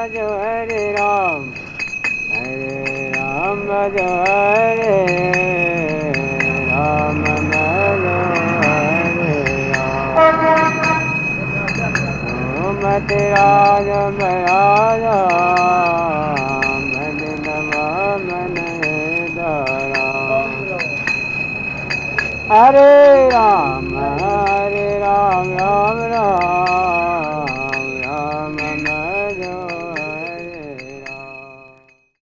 भजो हरे राम भजो हरे राम भजो हरे राम मत राज बयाज मन मन दरा हरे राम राम